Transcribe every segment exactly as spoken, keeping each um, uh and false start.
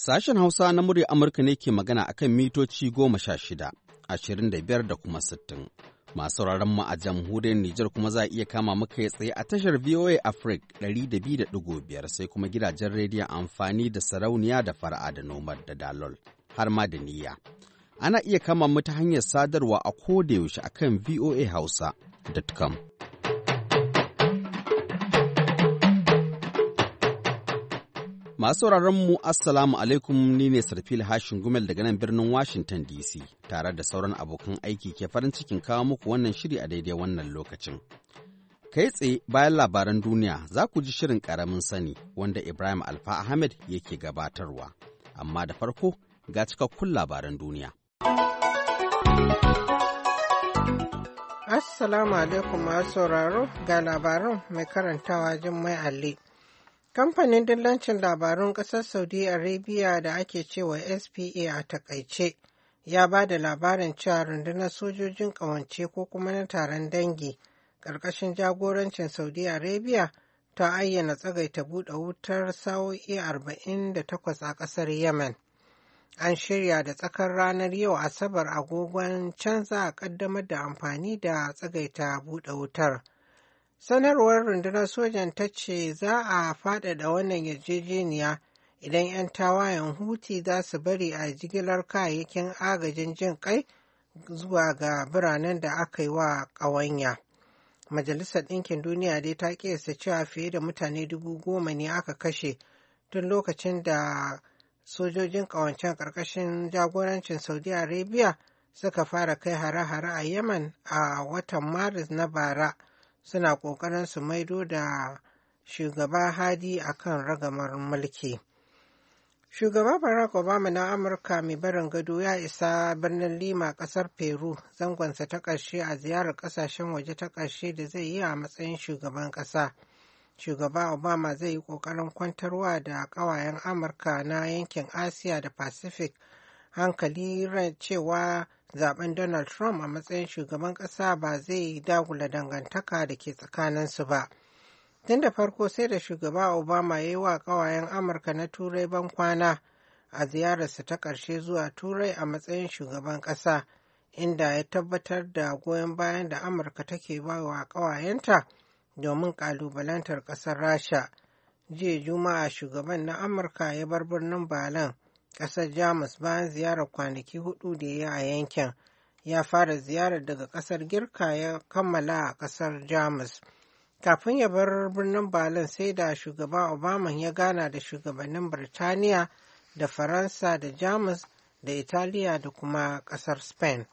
Sashen Hausa na murya Amurka ne ke magana akan mitoci goma sha shida, ashirin da biyar da kuma sittin. Masu sauraron mu a jamhuriyar Nijar kuma za a iya kama muka ya tsaye a tashar V O A Africa ɗari da biyu da ɗigo biyar sai kuma gidajen rediyon amfani da sarauniya da fara'a da nomad da dalol har ma da niyya. Ana iya kama mu ta hanyar sadarwa a kodayaushe akan V O A Hausa dot com. Masu sauraron mu Assalamu alaikum, ni ne Sarfil Hashin Gumel daga nan birnin Washington D C tare da sauran abokan aiki ke farin cikin kawo muku wannan shiri a daidai wannan lokacin. Kai tsaye bayan labaran duniya za ku ji shirin ƙaramin sani wanda Ibrahim Alfa Ahmed yake gabatarwa. Amma da farko ga cikakkun labaran duniya. Assalamu alaikum masu sauraro, ga labaran mai karantawa Jummai Ali. Kamfanin dillancin labarun ƙasar Saudi Arabia da ake cewa S P A a takaice ya ba da labarin cewa rundunar sojojin ƙawance ko kuma na taron dangi ƙarƙashin jagorancin Saudi Arabia ta ayyana tsagaita buɗe wutar sa'o'i arba'in da takwas a ƙasar Yemen. An shirya da tsakar ranar yau Asabar agogon can za a ƙaddamar da amfani da tsagaita buɗe wutar. Sanarwar rundunar sojan ta ce za a faɗaɗa wannan yarjejeniya idan 'yan tawayen Huti za su bari a jigilar kayayyakin agajin jin kai zuwa ga biranen da aka yi wa ƙawanya. Majalisar Ɗinkin Duniya dai ta ƙiyasta cewa fiye da mutane dubu goma ne aka kashe tun lokacin da sojojin ƙawancen ƙarƙashin jagorancin Saudi Arabia suka fara kai hare-hare a Yemen a watan Maris na bara. Suna ƙoƙarin su maido da shugaba Hadi a kan ragamar mulki. Shugaba Barack Obama na Amurka mai barin gado ya isa birnin Lima, ƙasar Peru, zangonsa ta ƙarshe a ziyarar ƙasashen waje ta ƙarshe da zai yi a matsayin shugaban ƙasa. Shugaba Obama zai yi ƙoƙarin kwantarwa da ƙawayen Amurka na yankin Asiya da Pacific hankali ran cewa zaben Donald Trump a matsayin shugaban ƙasa ba zai dagula dangantaka da ke tsakaninsu ba. Tun da farko sai da shugaba Obama ya yi wa ƙawayen Amurka na Turai ban kwana a ziyararsa ta ƙarshe zuwa Turai a matsayin shugaban ƙasa, inda ya tabbatar da goyon bayan da Amurka take ba wa ƙawayenta domin ƙalubalantar ƙasar Rasha. Jiya Juma'a shugaban na Amurka ya bar birnin Berlin, ƙasar Jamus, bayan ziyarar kwanaki hudu da ya yi a yankin. Ya fara ziyarar daga ƙasar Girka ya kammala a ƙasar Jamus. Kafin ya bar birnin Berlin sai da shugaba Obama ya gana da shugabannin Birtaniya da Faransa da Jamus da Italiya da kuma ƙasar Spain.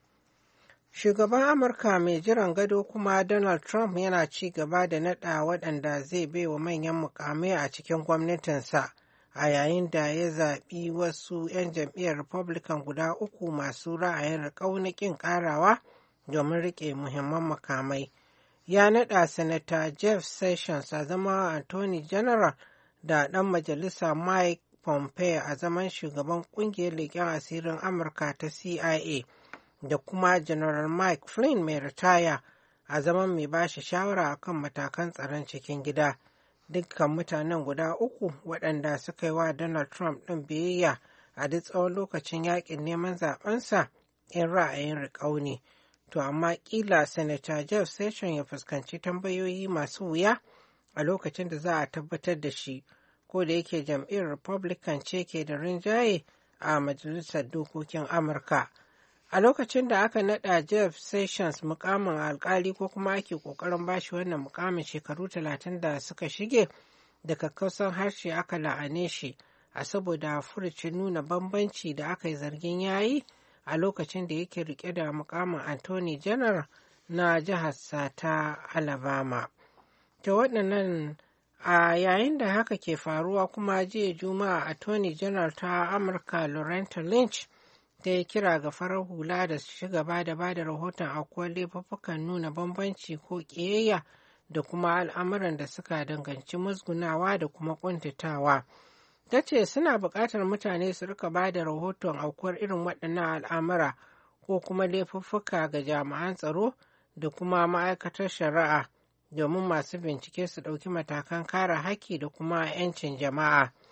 Shugaban Amurka mai jiran gado kuma Donald Trump yana ci gaba da naɗa waɗanda zai baiwa manyan mukamai a cikin gwamnatinsa. A yayin da ya zaɓi wasu 'yan jam'iyyar Republican guda uku masu ra'ayin ƙaunakin ƙarawa domin riƙe muhimman makamai. Ya naɗa Sanata Jeff Sessions a zama Attorney General da ɗan majalisa Mike Pompeo a zaman shugaban ƙungiyar leƙen asirin Amurka ta C I A da kuma General Mike Flynn mai ritaya a zaman mai bashi shawara akan matakan tsaron cikin gida. Dukkan mutanen guda uku waɗanda suka yi wa Donald Trump ɗin biyayya a duk tsawon lokacin yaƙin neman zaɓensa in ra'ayin riƙau ne. To amma ƙila Senator Jeff Sessions ya fuskanci tambayoyi masu wuya a lokacin da za a tabbatar da shi, ko da yake jam'iyyar Republican ce ke da rinjaye a Majalisar Dokokin Amurka. A lokacin da aka naɗa Jeff Sessions mukamin alkali ko kuma ake ƙoƙarin bashi wannan mukamin shekaru talatin da suka shige, da kakkausan harshe aka la'ane shi a saboda furucin nuna bambanci da aka yi zargin yayi a lokacin da yake rike da mukamin Attorney General na jihar ta Alabama. Ta waɗannan a yayin da haka ke faruwa kuma jiya Juma'a Attorney General ta Amurka Loretta Lynch ta yi kira ga farar hula da su ci gaba da ba da rahoton aukuwar laifuffukan nuna bambanci ko ƙiyayya da kuma al'amuran da suka danganci musgunawa da kuma ƙuntatawa. Ta ce suna buƙatar mutane su rika ba da rahoton aukuwar irin waɗannan al'amura ko kuma laifuffuka ga jami'an tsaro da kuma ma'aikatar shari'a domin masu bincike su ɗauki matakan kare haƙƙi da kuma 'yancin jama'a.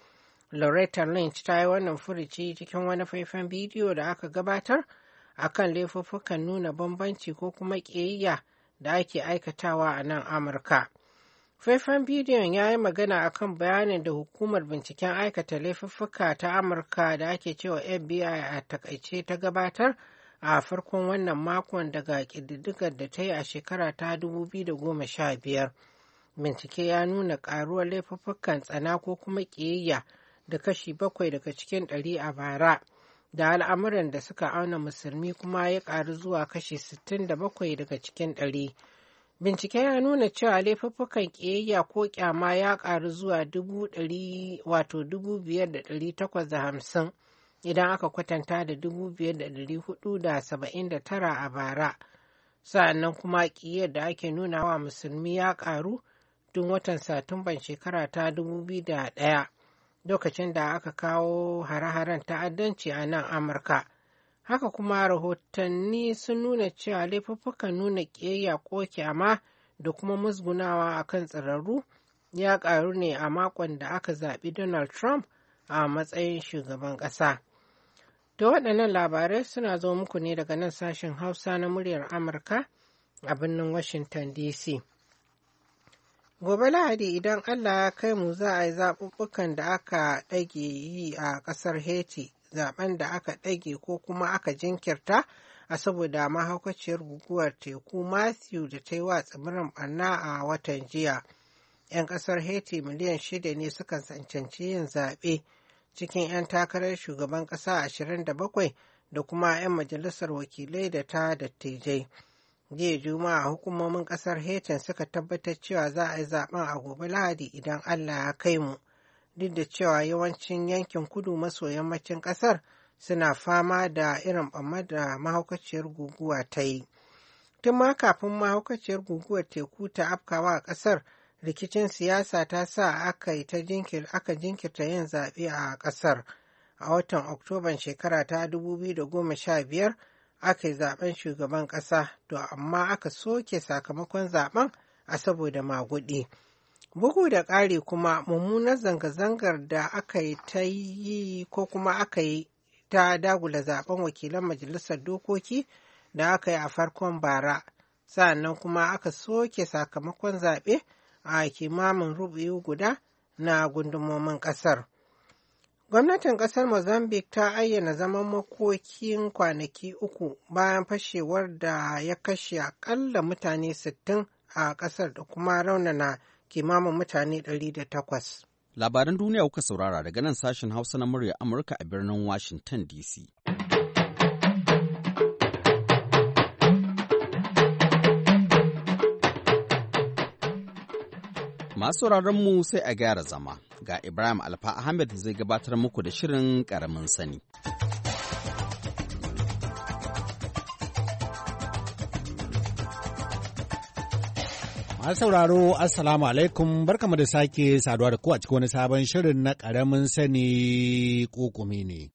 Loretta Lynch ta yi wannan furuci cikin wani faifan bidiyo da aka gabatar a kan laifuffukan nuna bambanci ko kuma ƙiyayya da ake aikatawa a nan Amurka. Faifan bidiyon ya yi magana a kan bayanin da hukumar binciken aikata laifuffuka ta Amurka da ake cewa F B I a takaice ta gabatar a farkon wannan makon daga ƙididdigar da ta yi a shekara ta dubu biyu da goma sha biyar. Bincike ya nuna ƙaruwar laifuffukan tsana ko kuma ƙiyayya da kashi bakwai daga cikin ɗari a bara, da al'amuran da suka auna musulmi kuma ya ƙaru zuwa kashi sittin da bakwai daga cikin ɗari. Bincike ya nuna cewa laifuffukan ƙiyayya ko ƙyama ya ƙaru zuwa dubu ɗari wato dubu biyar da ɗari takwas da hamsin idan aka kwatanta da dubu biyar da ɗari hudu da saba'in da tara a bara. Sa'annan kuma ƙiyayyar da ake nuna wa musulmi ya ƙaru tun watan Satumban shekara ta dubu biyu da ɗaya, lokacin da aka kawo hare-haren ta'addanci a nan Amurka. Haka kuma rahotanni sun nuna cewa laifuffukan nuna ƙiyayya ko kyama da kuma musgunawa a kan tsirarru ya ƙaru ne a makon da aka zaɓi Donald Trump a matsayin shugaban ƙasa. Da waɗannan labarai suna zo muku ne daga nan sashen Hausa na muryar Amurka a birnin Washington D C. Gobe Lahadi idan Allah ya kai mu za a yi zaɓuɓɓukan da aka ɗage yi a ƙasar Haiti, zaɓen da aka ɗage ko kuma aka jinkirta a saboda mahaukaciyar guguwar teku Matthew da ta yi wa tsibirin ɓarna a watan jiya. 'Yan ƙasar Haiti miliyan shida ne suka cancanci yin zaɓe cikin 'yan takarar shugaban ƙasa ashirin da bakwai da kuma 'yan majalisar wakilai da ta dattijai. Jiya Juma'a hukumomin ƙasar Haiti suka tabbatar cewa za a yi zaɓen a gobe Lahadi idan Allah ya kai mu, duk da cewa yawancin yankin kudu maso yammacin ƙasar suna fama da irin ɓamma da mahaukaciyar guguwa ta yi. Tun ma kafin mahaukaciyar guguwar teku ta afkawa a ƙasar, rikicin siyasa ta sa aka yi ta aka jinkirta yin zaɓe a ƙasar. A watan Oktoban shekara ta dubu biyu da goma sha biyar aka yi zaɓen shugaban ƙasa, to amma aka soke sakamakon zaɓen a saboda maguɗi. Bugu da ƙari kuma mummunar zanga-zangar da aka yi ta yi ko kuma aka yi ta dagula zaɓen wakilan majalisar dokoki da aka yi a farkon bara, sa'annan kuma aka soke sakamakon zaɓe a kimamin rubu'i guda na gundumomin ƙasar. Gwamnatin ƙasar Mozambique ta ayyana zaman makokin kwanaki uku bayan fashewar da ya kashe aƙalla mutane sittin a ƙasar da kuma raunana kimamin mutane ɗari da takwas. Labaran duniya kuka saurara daga nan sashen Hausa na murya Amurka a birnin Washington D C. Masu mu sai a gyara zama, ga Ibrahim Alfa Ahmed zai gabatar muku da shirin ƙaramin sani. Masu sauraro, Assalamu alaikum, barkamu da sake saduwa da ku a cikin wani sabon shirin na ƙaramin sani ƙuƙumi ne.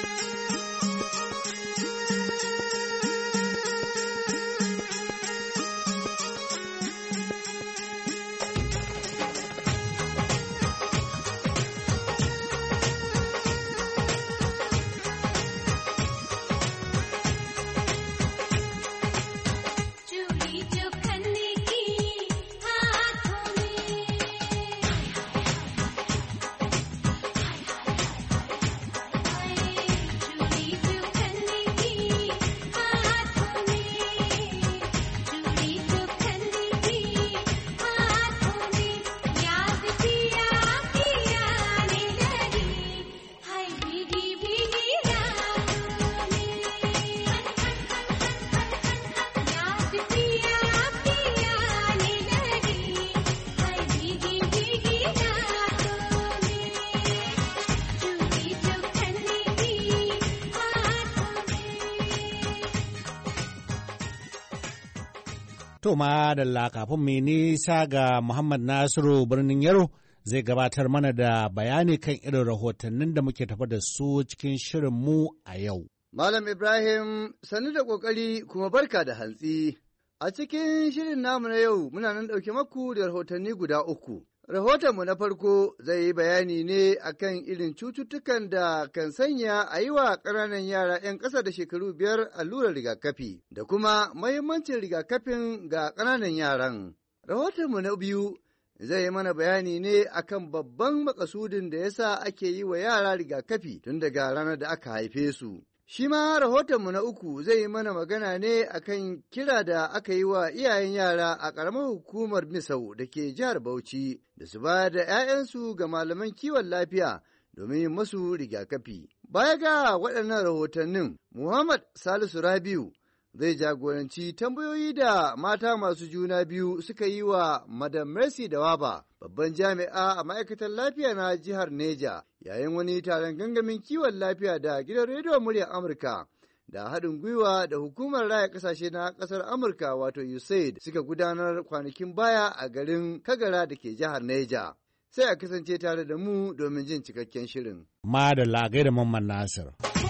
To ma da kafin mai nisa ga Muhammad Nasiru birnin Yaro zai gabatar mana da bayani kan irin rahotannin da muke tafa da su cikin shirin mu a yau. Malam Ibrahim, sannu da ƙoƙari kuma barka da hantsi. A cikin shirin namu na yau muna nan ɗauke maku da rahotanni guda uku. Rahotonmu na farko zai yi bayani ne akan irin cututtukan da kan sanya a yi wa ƙananan yara 'yan ƙasa da shekaru biyar allurar rigakafi da kuma mahimmancin rigakafin ga ƙananan yaran. Rahotonmu na biyu zai yi mana bayani ne akan babban makasudin da yasa ake yi wa yara rigakafi tun daga ranar da aka haife su. Shi ma rahotonmu na uku zai yi mana magana ne akan kira da aka yi wa iyayen yara a ƙaramar hukumar Misau da ke jihar Bauchi da su ba da 'ya'yansu ga malaman kiwon lafiya domin yin masu rigakafi. Baya ga waɗannan rahotannin, Muhammad Salisu Rabiu zai jagoranci tambayoyi da mata masu juna biyu suka yi wa Madam Mercy Dawaba, babban jami'a a ma'aikatar lafiya na jihar Neja, yayin wani taron gangamin kiwon lafiya da gidan rediyon muryar Amurka da haɗin gwiwa da hukumar raya ƙasashe na ƙasar Amurka wato U S A I D suka gudanar kwanakin baya a garin Kagara da ke jihar Neja. Sai a kasance tare da mu domin jin cikakken shirin. Ma da lagai da Mamman Nasir.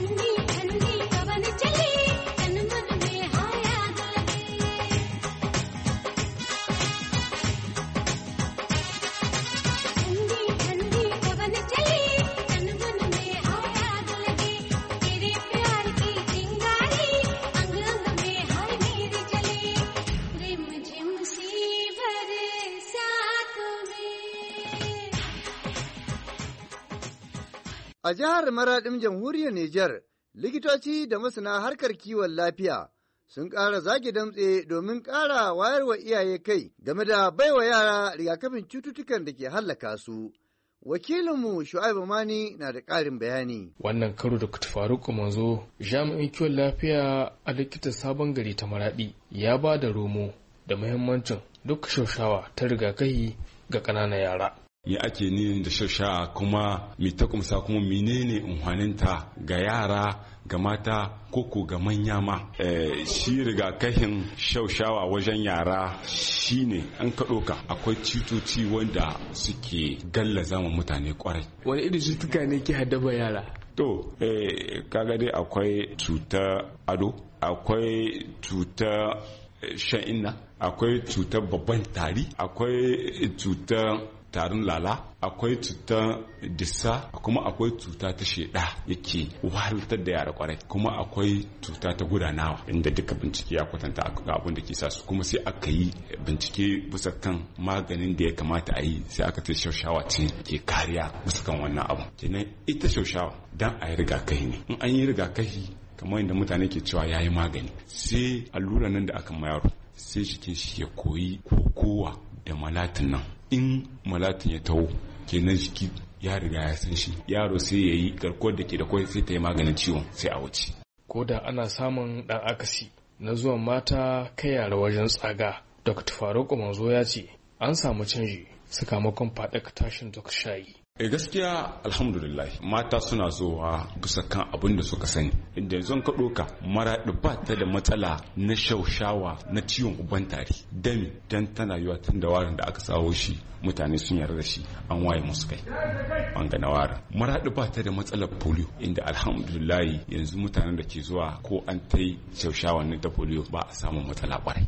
A jihar Maraɗin Jamhuriyar Nijar, likitoci da masana harkar kiwon lafiya sun ƙara zage damtse domin ƙara wayarwa iyaye kai game da baiwa yara rigakafin cututtukan da ke hallaka su. Wakilinmu Shu'aibu Mani na da ƙarin bayani. Wannan karo da Faruku Manzo, jami'in kiwon lafiya a likitan Sabon Gari ta Maraɗi, ya ba da romo da muhimmancin duk shaushawa ta rigakafi ga ƙananan yara. Me ake ni da shaushawa kuma me ta kumsa kuma menene unhwaninta ga yara ga mata koko ga manya ma. E, shi rigakafin shaushawa wajen yara shine an ka ɗauka akwai cutoci wanda suke gallaza ma mutane kwarai. Wani irin cutuka ne ke haddaba yara? To, e, kaga dai akwai cutar ado, akwai cutar shan inna, akwai cutar babban tari, akwai cutar tarin lala, akwai cutar dissa, kuma akwai cuta ta sheda yake wahaltar da yara kwarai, kuma akwai cuta ta gudanawa inda duka bincike ya kwatanta abin da ke sa su, kuma sai aka yi bincike bisa kan maganin da ya kamata a yi, sai aka ta shaushawa ce ke kariya bisa kan wannan abu. Kenan ita shaushawa dan a yi rigakafi ne, in an yi rigakafi kamar yadda mutane ke cewa ya yi magani, sai allura nan da aka mayar sai jikin shi ya koyi kokowa da malatin nan. In malatin ya taho kenan jiki ya riga ya san shi, yaro sai ya yi garkuwar da ke da kwai sai ta yi maganin ciwon sai a wuce. Ko da ana samun ɗan akasi na zuwan mata kai yara wajen tsaga, Dokta Faruku Manzo ya ce an samu canji sakamakon faɗaka tashin duk shayi. E gaskiya alhamdulillah mata suna zuwa bisa kan abin da suka sani, inda yanzu ka ɗoka maraɗi ba ta da matsala na shaushawa na ciwon uban tari, dami dan tana yiwa tun da warin da aka sawo shi mutane sun yarda da shi an waye musu kai an gana warin. Maraɗi ba ta da matsalar polio, inda alhamdulillah yanzu mutanen da ke zuwa ko an ta yi shaushawa na ta polio ba a samun matsala kwarai.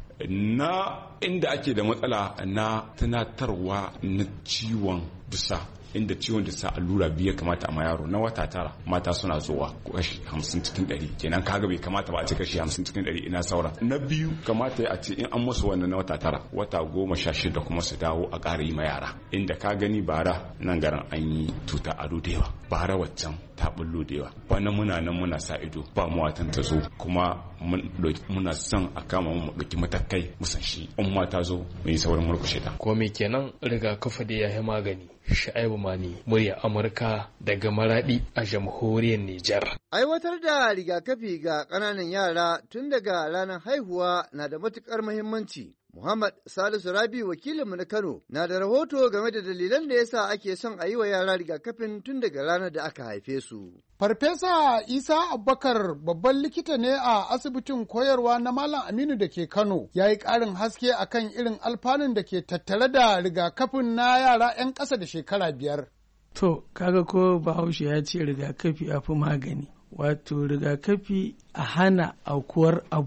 Na inda ake da matsala na tunatarwa na ciwon dusa, inda ciwon da sa allura biyu kamata a ma yaro na wata tara mata suna zuwa kashi hamsin cikin ɗari, kenan kaga bai kamata ba a ce kashi hamsin cikin ɗari ina saura. Na biyu kamata a ce in an musu wannan na wata tara wata goma sha shida kuma su dawo a ƙara yi ma yara, inda ka gani bara nan garin an yi tuta ado da yawa, bara waccan ta bullo da yawa, bana muna nan muna sa ido ba mu watan ta zo, kuma muna son a kama mu ɗauki matakai musan shi in ma ta zo mu yi saurin murkushe ta. Ko me kenan rigakafi da ya yi magani? Shu'aibu Mani, murya Amurka daga Maradi a jamhuriyar Nijar. Aiwatar da rigakafi ga ƙananan yara tun daga ranar haihuwa na da matuƙar muhimmanci. Muhammad Salisu Rabi wakilinmu na Kano na da rahoto game da dalilan da yasa ake son a yi wa yara rigakafin tun daga ranar da aka haife su. Farfesa Isa Abubakar babban likita ne a asibitin koyarwa na Malam Aminu da ke Kano ya yi ƙarin haske akan irin alfanun da ke tattare da rigakafin na yara 'yan ƙasa da shekara biyar. To, kaga ko Bahaushe ya ce rigakafi a fi magani, wato rigakafi a hana aukuwar abu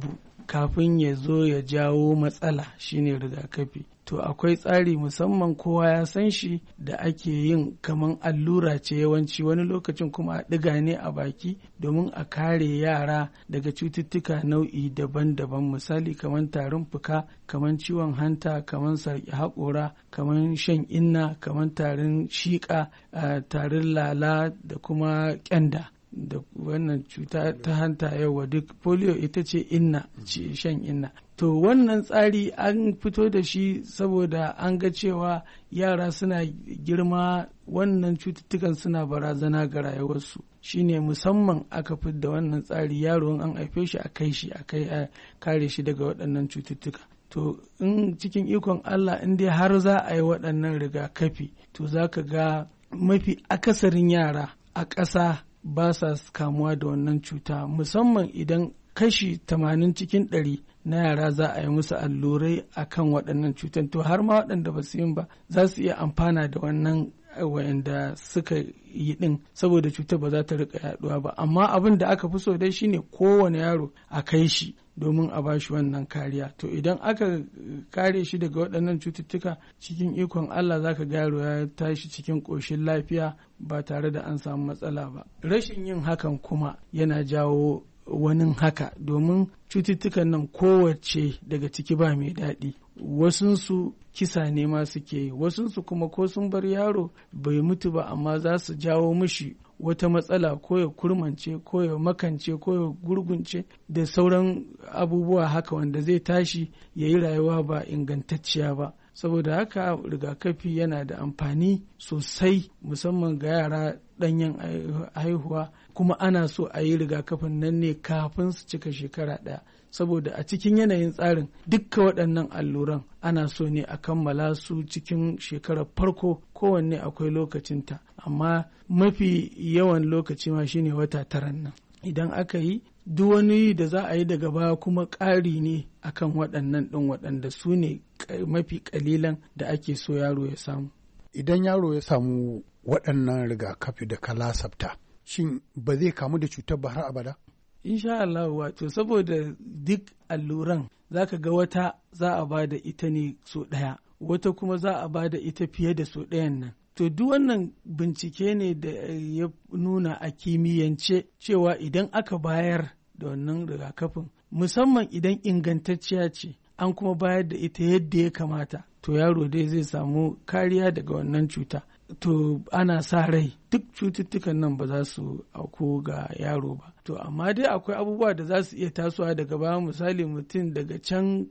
kafin ya zo ya jawo matsala shine rigakafi. To akwai tsari musamman kowa ya san shi da ake yin kaman allura ce yawanci, wani lokacin kuma a ɗiga ne a baki domin a kare yara daga cututtuka nau'i daban-daban, misali kaman tarin fuka, kaman ciwon hanta, kaman sarki haƙora, kaman shan inna, kaman tarin shiƙa, tarin lala da kuma ƙyanda. Da wannan cuta ta hanta yawa duk polio ita ce inna, ce shan inna. To wannan tsari an fito da shi saboda an ga cewa yara suna girma, wannan cututtukan suna barazana ga rayuwarsu, shine musamman aka fi da wannan tsari, yaro an haife shi a kai shi a kai a kare shi daga waɗannan cututtuka. To in cikin ikon Allah in dai har za a yi waɗannan rigakafi, to za ka ga mafi akasarin yara a ƙasa ba sa kamuwa da wannan cuta, musamman idan kashi tamanin cikin ɗari na yara za a yi musu allurai a kan waɗannan cutan. To har ma waɗanda ba su yin ba za su iya amfana da wannan wayanda suka yi ɗin, saboda cutar ba za ta riƙa yaɗuwa ba. Amma abin da aka fi so dai shine kowane yaro a kai shi domin a ba shi wannan kariya. To idan aka kare shi daga waɗannan cututtuka, cikin ikon Allah za ka ga yaro ya tashi cikin ƙoshin lafiya ba tare da an samu matsala ba. Rashin yin hakan kuma yana jawo wani haka, domin cututtukan nan kowace daga ciki ba mai daɗi. Wasunsu kisa ne ma suke yi, wasunsu kuma ko sun bar yaro bai mutu ba amma za su jawo mishi wata matsala, ko ya kurmance ko ya makance ko ya gurgunce da sauran abubuwa haka, wanda zai tashi ya yi rayuwa ba ingantacciya ba. Saboda haka rigakafi yana da amfani sosai, musamman ga yara ɗanyen haihuwa, kuma ana so a yi rigakafin nan ne kafin su cika shekara ɗaya, saboda a cikin yanayin tsarin dukka waɗannan alluran ana so ne a kammala su cikin shekarar farko, kowanne akwai lokacinta, amma mafi yawan lokaci ma shine wata taran nan. Idan aka yi duk wani da za a yi daga baya kuma ƙari ne akan waɗannan ɗin, waɗanda su ne mafi ƙalilan da ake so yaro ya samu. Idan yaro ya samu waɗannan rigakafi da ka lasafta, shin ba zai kamu da cutar ba har abada? Insha Allah, wato saboda duk alluran za ka ga wata za a ba da ita ne so ɗaya, wata kuma za a ba da ita fiye da so ɗayan nan. To duk wannan bincike ne da ya nuna a kimiyyance cewa idan aka bayar da wannan rigakafin, musamman idan ingantacciya ce, an kuma bayar da ita yadda ya kamata, to yaro dai zai samu kariya daga wannan cuta. To ana sa rai duk cututtukan nan ba za su auku ga yaro ba. To amma dai akwai abubuwa da za su iya tasowa daga baya, misali mutum daga can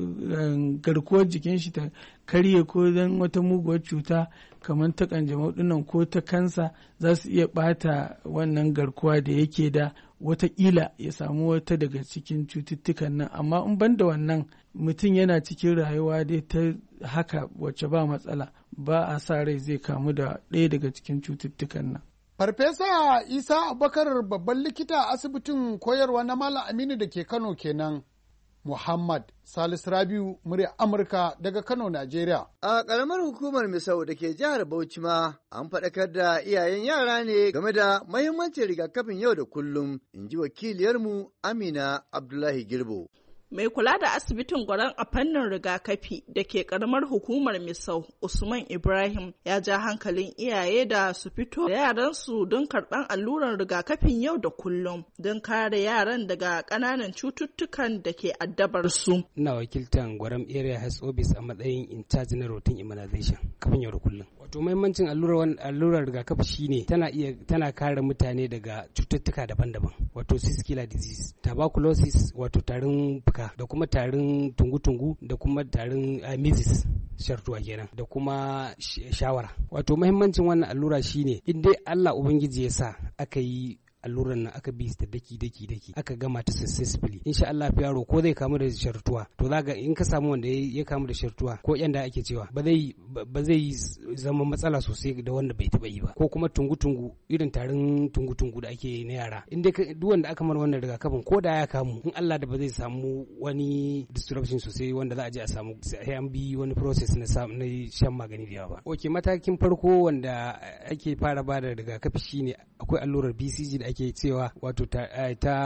garkuwar jikin shi ta karye ko don wata muguwar cuta kamar ta kanjamau dinnan ko ta kansa, za su iya bata wannan garkuwa da yake da, watakila ya samu wata daga cikin cututtukan nan. Amma in ban da wannan, mutum yana cikin rayuwa dai ta haka wacce ba matsala, ba a sa rai zai kamu da ɗaya daga cikin cututtukan nan. Farfesa Isa Abubakar, babban likita a asibitin koyarwa na Malam Aminu da ke Kano kenan. Muhammad Salisu Rabiu, murya Amurka daga Kano, Najeriya. A ƙaramar hukumar Misau da ke jihar Bauchi ma an faɗakar da iyayen yara ne game da mahimmancin rigakafin yau da kullum, in ji wakiliyarmu Amina Abdullahi Girbo. Mai kula da asibitin Gwaran a fannin rigakafi da ke karamar hukumar Misau, Usman Ibrahim, ya ja hankalin iyaye da su fito da yaransu don karɓar alluran rigakafin yau da kullum don kare yaran daga ƙananan cututtukan da ke addabar su. Ina wakiltan Gwaram Area Health Office a matsayin in charge na routine immunization kafin yau da kullum. Wato muhimmancin allurar rigakafi shine tana iya tana kare mutane daga cututtuka daban-daban, wato six killer disease, tuberculosis wato tarin fuka, da kuma tarin tungu-tungu, da kuma tarin uh, measles shartuwa kenan, da kuma shawara. Wato muhimmancin wannan allura shine in dai Allah Ubangiji ya sa aka yi alluran nan aka bi ta daki daki daki aka gama ta successfully, insha Allah fi yaro ko zai kamu da shartuwa, to zaga in ka samu wanda ya kamu da shartuwa ko yanda ake cewa ba zai ba zai zama matsala sosai da wanda bai taba yi ba, ko kuma tungu tungu irin tarin tungu tungu da ake na yara, in dai duk wanda aka mar wannan rigakafin ko da ya kamu, in Allah da ba zai samu wani disruption sosai wanda za a je a samu sai an bi wani process na na shan magani da yawa ba. Okay, matakin farko wanda ake fara bada rigakafi shine akwai allurar B C G da ake cewa wato ta, ta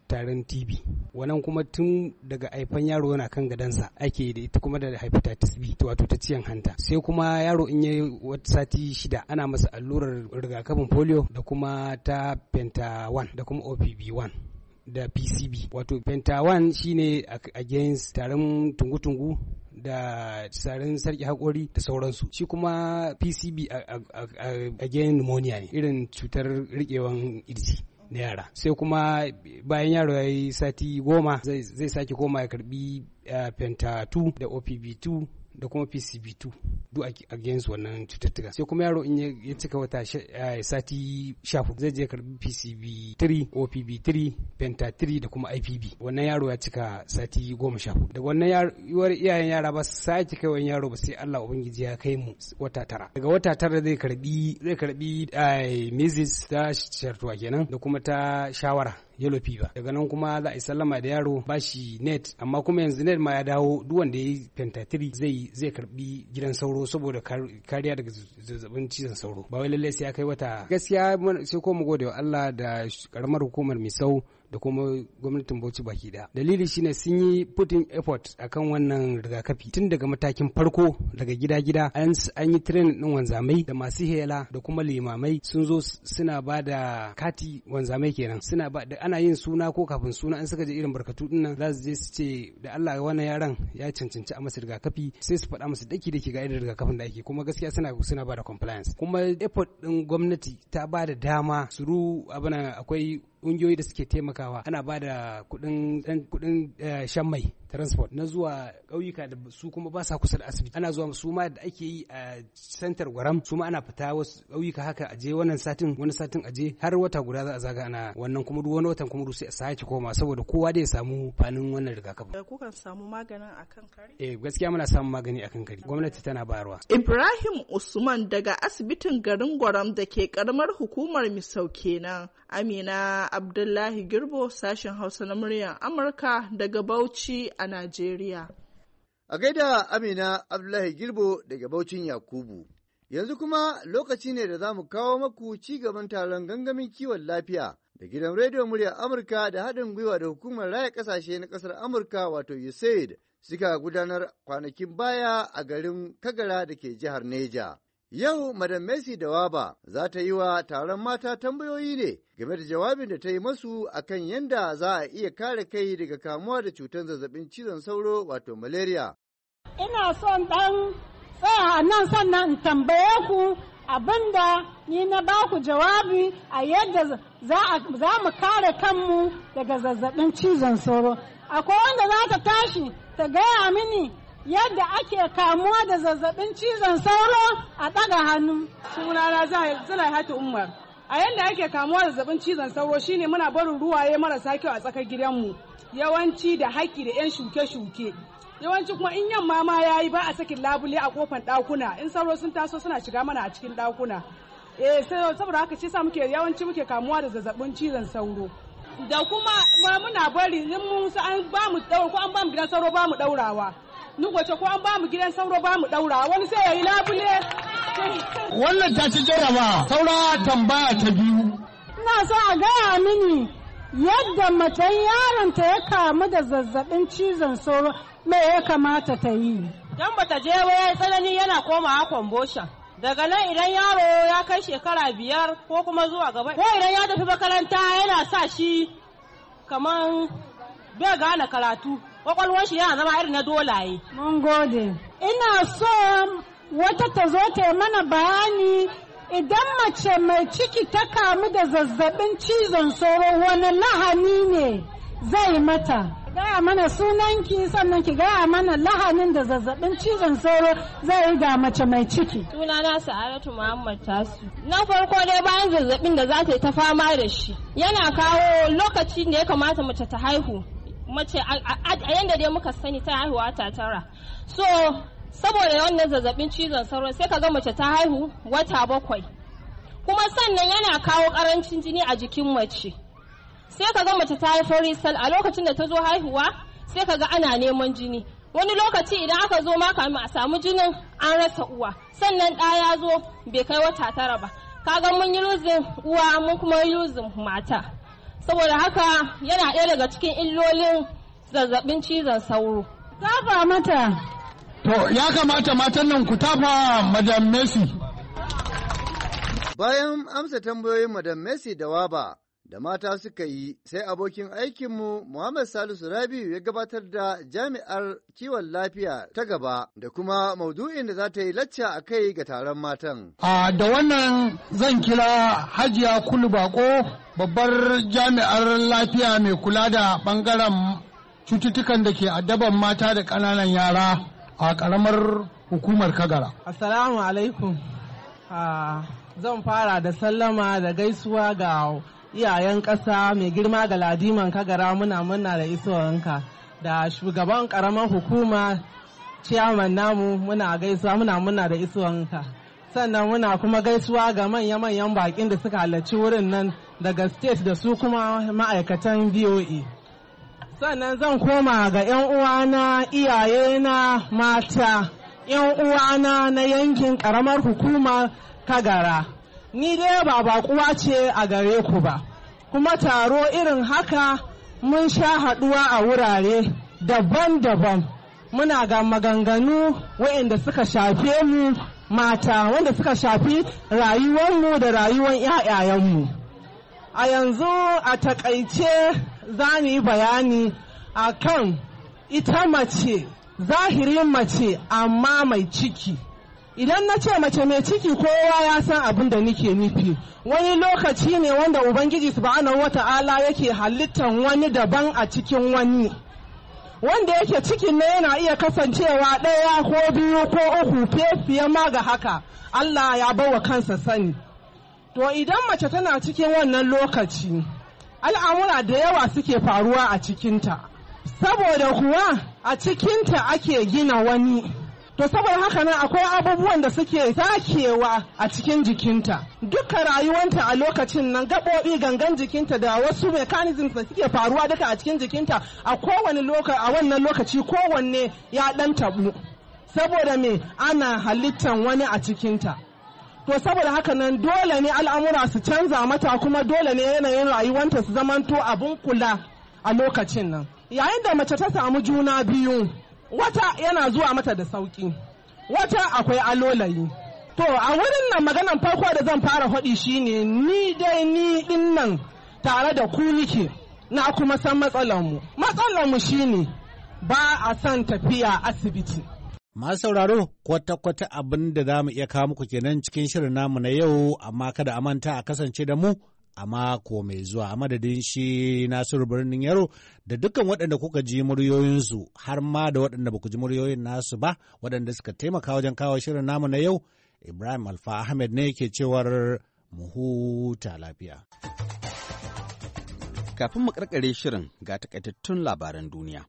tarin T B. Wannan kuma tun daga haifan yaro yana kan gadansa ake da ita kuma da hepatitis B wato ta ciyan hanta. Sai kuma yaro in yayi wata sati shida ana masa allurar rigakafin polio da kuma ta penta one da kuma O P V one. Da P C B wato penta one shine against tarin tungu-tungu da tarin sarki haƙori da sauransu, shi kuma P C B against pneumonia ne, irin cutar riƙewan irji na yara. Sai kuma bayan yaro ya yi sati goma zai sake koma ya karbi penta two da O P V two da kuma P C B two duk against wannan cututtuka. Sai kuma yaro in ya cika wata sati sha hudu zai je karbi P C B three, O P V three, Penta three da kuma I P B. Wannan yaro ya cika sati goma sha hudu. Daga wannan yaro iyayen yara ba su sake kai wani yaro ba sai Allah ubangiji ya kai mu wata tara. Daga wata tara zai karbi zai karbi measles ta shartuwa kenan da kuma ta shawara yellow fever. Daga nan kuma za a yi sallama da yaro ba shi net, amma kuma yanzu net ma ya dawo duk wanda ya yi penta three zai zai karbi gidan sauro saboda kariya daga zazzabin cizon sauro. Ba wai lallai sai ya kai wata. Gaskiya sai ko mu gode wa Allah da karamar hukumar Misau da kuma gwamnatin Bauchi baki daya. Dalili shine sun yi putting effort akan wannan rigakafi tun daga matakin farko daga gida-gida an yi training din wanzamai da masu hela da kuma limamai sun zo suna ba da kati wanzamai kenan suna ba da ana yin suna ko kafin suna an saka je irin barkatu din nan za su je su ce da Allah wannan yaran ya cancanci a masa rigakafi sai su faɗa masa daki dake ga irin rigakafin da ake, kuma gaskiya suna suna ba da compliance. Kuma effort din gwamnati ta ba da dama suru abana akwai ƙungiyoyi da suke taimakawa ana ba da kuɗin shan mai transport na zuwa ƙauyuka da su kuma ba sa kusa da asibiti. Ana zuwa su ma da ake yi a santar Gwaram su ma ana fita wasu ƙauyuka haka aje wannan satin wani satin aje har wata guda za a zaga ana wannan kuma duk wani watan kuma sai a sake koma saboda kowa da ya samu fanin wannan rigakafin. Kukan samu maganin akan kari? Eh gaskiya muna samun magani akan kari. Gwamnati tana bayarwa. Ibrahim Usman daga asibitin garin Gwaram da ke karamar hukumar Misau kenan. Amina Abdullahi Girbo sashen Hausa na muryar Amurka daga Bauchi a Najeriya. A gaida Amina Abdullahi Girbo daga Baucin Yakubu. Yanzu kuma lokaci ne da za mu kawo maku ci gaban taron gangamin kiwon lafiya da gidan rediyon muryar Amurka da haɗin gwiwa da hukumar raya ƙasashe na ƙasar Amurka wato U S A I D suka gudanar kwanakin baya a garin Kagara da ke jihar Neja. Yau Madam Messi Dawaba za ta yi wa taron mata tambayoyi ne game da jawabin da ta yi masu akan yadda za a iya kare kai daga kamuwa da cutar zazzabin cizon sauro wato malaria. Ina son ɗan tsaya a nan sannan in tambaye ku abinda ni na ba ku jawabi a yadda za mu kare kanmu daga zazzabin cizon sauro. Akwai wanda za ta tashi ta gaya mini yadda ake kamuwa da zazzabin cizon sauro a ɗaga hannu. Sunana Zulai Hatu Umar. A yadda ake kamuwa da zazzabin cizon sauro shine muna barin ruwaye marasa kyau a tsakar gidanmu. Yawanci da haƙƙi da 'yan shuke-shuke. Yawanci kuma in yamma ma yayi ba a sakin labule a kofar ɗakuna. In sauro sun taso suna shiga mana a cikin ɗakuna. Eh saboda haka ce sa muke yawanci muke kamuwa da zazzabin cizon sauro. Da kuma muna bari in mun an ba mu ko an ba mu gidan sauro ba mu ɗaurawa. Nugwace ko an ba mu gidan sauro ba mu daura wani sai yayi labule. Wannan ta ci jaraba saura tambaya ta biyu. Ina so a gaya mini yadda macen yaron ta ya kamu da zazzabin cizon sauro me ya kamata ta yi. Dan bata je waya tsanani yana komawa convulsion. Daga nan idan yaro ya kai shekara biyar ko kuma zuwa gaba ko idan ya tafi makaranta yana sa shi kaman bai gane karatu. Kwakwalwar shi yana zama irin na dolaye. Mun gode. Ina so wata ta zo ta mana bayani idan mace mai ciki ta kamu da zazzabin cizon sauro wani lahani ne zai mata. Gaya mana sunanki sannan ki gaya mana lahanin da zazzabin cizon sauro zai yi ga mace mai ciki. Sunana Sa'adatu Muhammad Tasu. Na farko dai bayan zazzabin da za ta yi ta fama da shi yana kawo lokacin da ya kamata mace ta haihu. Mace a yanda dai muka sani ta haihuwa ta tara. So saboda wannan zazzabin cizon sauro sai ka ga mace ta haihu wata bakwai. Kuma sannan yana kawo karancin jini a jikin mace. Sai ka ga mace ta haifar sal a lokacin da ta zo haihuwa sai ka ga ana neman jini. Wani lokaci idan aka zo ma kamin a samu jinin an rasa uwa. Sannan ɗa ya zo bai kai wata tara ba. Kaga mun yi luzin uwa mun kuma yi luzin mata. saboda haka yana ɗaya daga cikin illolin zazzabin cizon sauro. Tafa mata. To ya kamata matan nan ku tafa Madam Messi. Bayan amsa tambayoyin Madam Messi da Waba da mata suka yi, sai abokin aikinmu Muhammad Salisu Rabiu ya gabatar da jami'ar kiwon lafiya ta gaba da kuma maudu'in da za ta yi lacca a kai ga taron matan. A da wannan zan kira Hajiya Kulu Bako, babbar jami'ar lafiya mai kula da ɓangaren cututtukan da ke addaban mata da ƙananan yara a ƙaramar hukumar Kagara. Assalamu alaikum. Zan fara da sallama da gaisuwa ga iyayen ƙasa mai girma ga ladiman Kagara, muna muna da isowanka, da shugaban ƙaramar hukuma ciyaman namu muna gaisuwa muna muna da isowanka. Sannan muna kuma gaisuwa ga manya-manyan baƙin da suka halarci wurin nan daga state da su kuma ma'aikatan V O A. Sannan zan koma ga 'yan uwana iyayena mata, 'yan uwana na yankin ƙaramar hukumar Kagara. Ni dai ba baƙuwa ce a gare ku ba, kuma taro irin haka mun sha haɗuwa a wurare daban-daban. Muna ga maganganu waɗanda suka shafe mu mata, wanda suka shafi rayuwarmu da rayuwar 'ya'yayenmu. A yanzu a takaice za ni bayani a kan ita mace, zahirin mace amma mai ciki. Idan na ce mace mai ciki kowa ya san abin da nake nufi. Wani lokaci ne wanda Ubangiji subhanahu wata'ala yake halittan wani daban a cikin wani. Wanda yake cikin ne yana iya kasancewa ɗaya ko biyu ko uku fiye ma ga haka. Allah ya bawa kansa sani. To idan mace tana cikin wannan lokaci, al'amura da yawa suke faruwa a cikinta. Saboda kuwa a cikinta ake gina wani. To saboda haka nan akwai abubuwan da suke sakewa a cikin jikinta. Duka rayuwanta a lokacin nan gaɓoɓi gangan jikinta da wasu mechanisms da suke faruwa duka a cikin jikinta a kowane lokaci a wannan lokaci kowanne ya ɗan tabu. Saboda me ana halittan wani a cikinta. To saboda haka nan dole ne al'amura su canza mata kuma dole ne yanayin rayuwanta su zamanto abun kula a lokacin nan. Yayin da mace ta samu juna biyu, wata yana zuwa mata da sauki, wata akwai alolayi. To a wurin nan maganan farko da zan fara faɗi shine ni dai ni din nan tare da ku nike, na kuma san matsalarmu. Matsalarmu shine ba a son tafiya asibiti. Masu sauraro, kwata-kwata abin da za mu iya kawo muku kenan cikin shirin namu na yau, amma kada a manta a kasance da mu a mako mai zuwa. A madadin shi Nasiru Birnin Yaro da dukkan waɗanda kuka ji muryoyinsu, har ma da waɗanda ba ku ji muryoyin nasu ba, waɗanda suka taimaka wajen kawo shirin namu na yau, Ibrahim Alfa Ahmed ne ke cewar mu huta lafiya. Kafin mu karkare shirin ga takaitattun labaran duniya.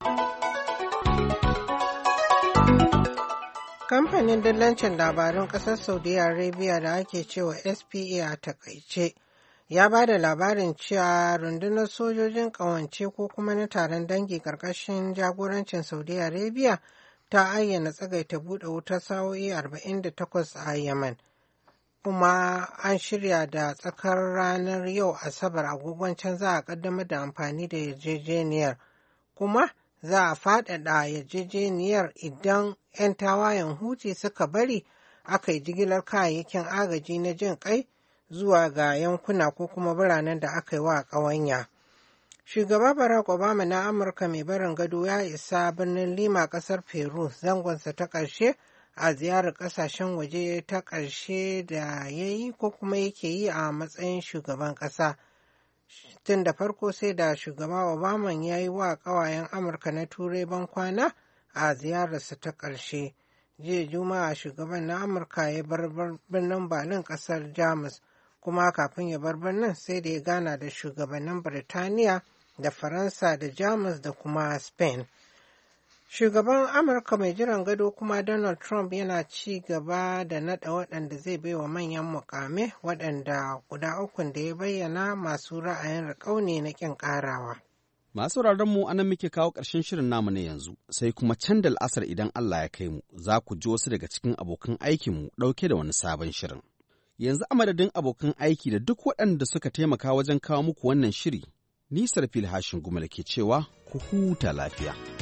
Kamfanin dillancin labarun ƙasar Saudi Arabia da ake cewa S P A a takaice ya ba da labarin cewa rundunar sojojin ƙawance ko kuma na taron dangi ƙarƙashin jagorancin Saudi Arabia ta ayyana tsagaita buɗe wutar sa'o'i arba'in da takwas a Yemen. Kuma an shirya da tsakar ranar yau Asabar agogon can za a ƙaddamar da amfani da yarjejeniyar. Kuma za a faɗaɗa yarjejeniyar idan 'yan tawayen Houthi suka bari aka yi jigilar kayayyakin agaji na jin ƙai zuwa ga yankuna ko kuma biranen da aka yi wa ƙawanya. Shugaba Barack Obama na Amurka mai barin gado ya isa birnin Lima ƙasar Peru zangonsa ta ƙarshe a ziyarar ƙasashen waje ta ƙarshe da ya yi ko kuma yake yi a matsayin shugaban ƙasa. Tun da farko sai da shugaba Obama ya yi wa ƙawayen Amurka na Turai ban kwana a ziyararsa ta ƙarshe. Jiya Juma'a shugaban na Amurka ya bar birnin Berlin ƙasar Jamus, kuma kafin ya bar birnin sai da ya gana da shugabannin Birtaniya da Faransa da Jamus da kuma Spain. Shugaban Amurka mai jiran gado kuma Donald Trump yana ci gaba da naɗa waɗanda zai baiwa manyan mukame waɗanda guda ukun da ya bayyana masu ra'ayin riƙau ne na ƙin ƙarawa. Masu mu anan muke kawo ƙarshen shirin namu na yanzu, sai kuma can da al'asar idan Allah ya kai mu, za ku ji wasu daga cikin abokan aikinmu ɗauke da wani sabon shirin. Yanzu a madadin abokan aiki da duk waɗanda suka taimaka wajen kawo muku wannan shiri, Nisar fil hashin gumala ke cewa ku huta lafiya.